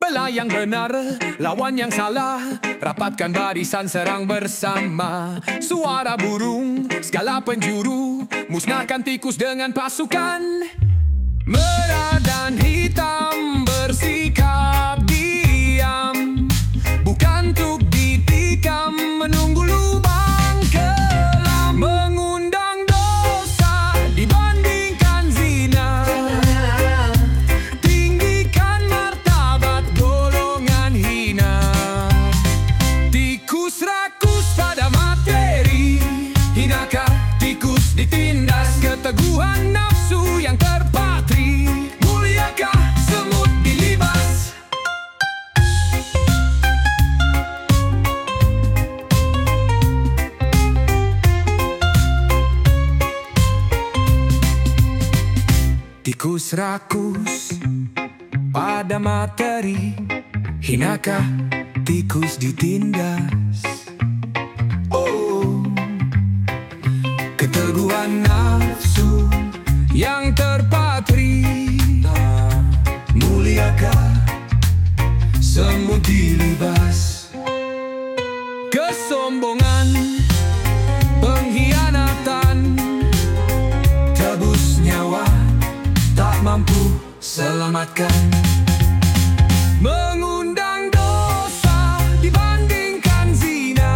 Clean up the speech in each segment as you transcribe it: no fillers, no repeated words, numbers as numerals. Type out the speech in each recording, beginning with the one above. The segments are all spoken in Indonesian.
Belah yang benar, lawan yang salah, rapatkan barisan serang bersama. Suara burung, segala penjuru, musnahkan tikus dengan pasukan. Merah dan hitam bersikap diam, bukan untuk ditikam, menunggu lubang kelam. Mengundang dosa dibandingkan zina, tinggikan martabat golongan hina. Tikus rakus pada materi, hinakah tikus ditindas? Keteguhan nafsu yang terpatri, muliakah semut dilibas? Tikus rakus pada materi, hinakah tikus ditindas? Oh, keteguhan nafsu yang terpatri, muliakah semut dilibas? Kesombongan, pengkhianatan, tebus nyawa, tak mampu selamatkan. Mengundang dosa dibandingkan zina,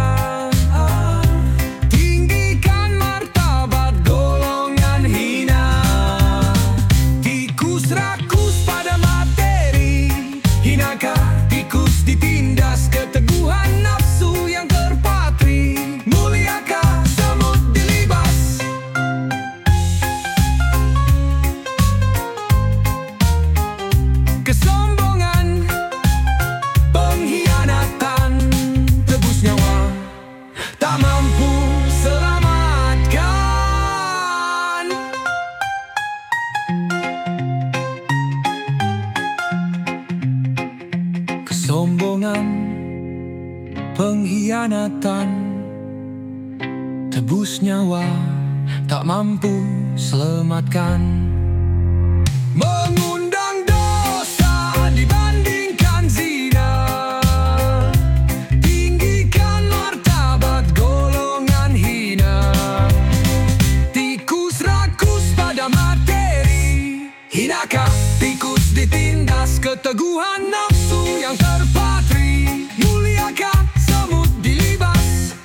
tinggikan martabat golongan hina. Tikus rakus pada materi, hinakah tikus ditindas? Keteguhan nafsu yang terpatri, muliakah semut dilibas? Kesombongan, pengkhianatan, tebus nyawa, tak mampu selamatkan. Kesombongan, pengkhianatan, tebus nyawa, tak mampu selamatkan. Mengundang dosa dibandingkan zina, tinggikan martabat golongan hina. Tikus rakus pada materi, hinakah tikus ditindas? Keteguhan nafsu yang terpatri, muliakah semut dilibas?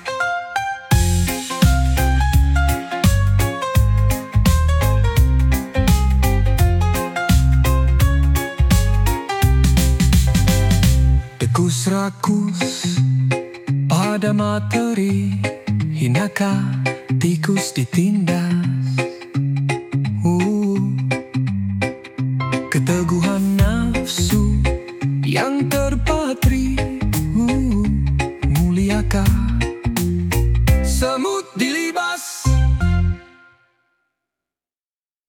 Tikus rakus pada materi, hinakah tikus ditindas? Keteguhan nafsu yang terpatri, muliakah semut dilibas?